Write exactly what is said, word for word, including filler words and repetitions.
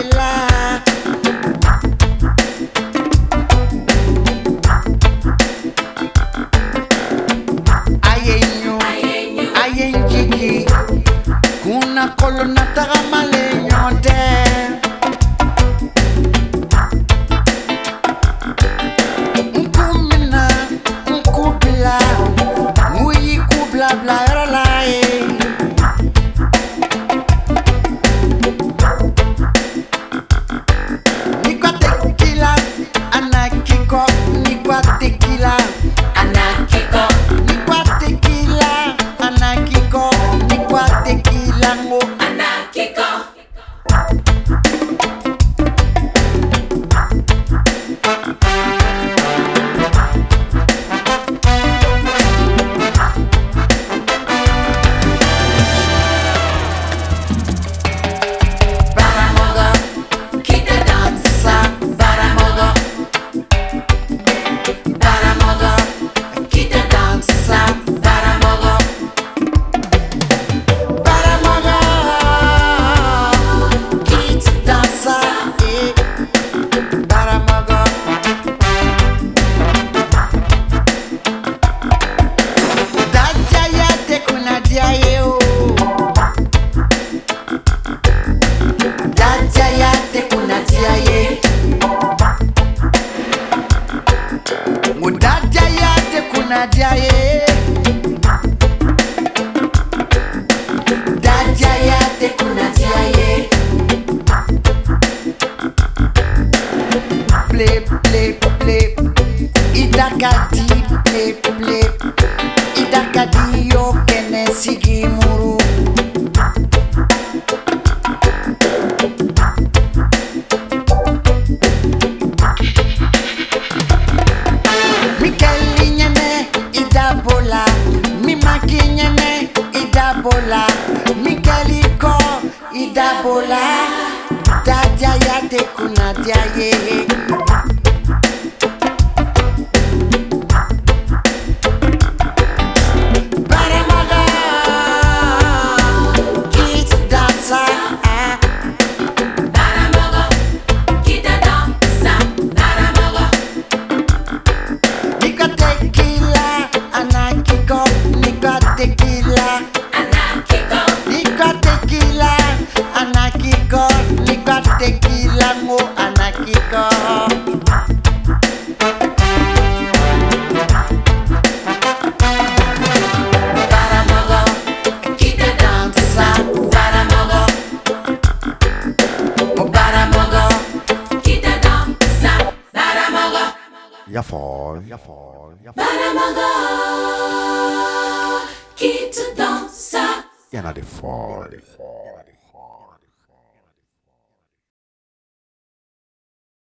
Ayenyo, ayenjiki, kuna kolona tagamale nyonte. Nkumina, nkubla, muyi kubla bla yaralaye. Nikwa tequila, anakiko, nikwa tequila, anakiko. Nikwa tequila, anakiko, nikwa tequila ngo Anakiko. Baramogo, Kita dansa. baramogo, Baramogo. Kita dansa. baramogo, baramogo, Kita dansa, dansa. eh, baramogo. Dajaya te kuna diaye o. Dajaya te kuna diaye. Mudajaya te kuna diaye. Dajaya te kuna diaye. Play, play, play. Idakadi, play, play. Idakadi yo kene sigi muru. Mikeli nyene idabola, mimaki nyene idabola, Mikeli ko idabola, Dajaya te kuna diaye. Baramogo, kita dansa, ah. Baramogo. Kita dansa. Baramogo. Nikwa tequila, anakiko, nikwa tequila, Anakiko. nikwa tequila, anakiko, nikwa tequila ngo anakiko. Baramogo, Kita dansa. baramogo, oh baramogo. Kita dansa. Baramogo. Ya fall, ya fall, ya fall. Baramogo. Kita dansa. Ya not the fall.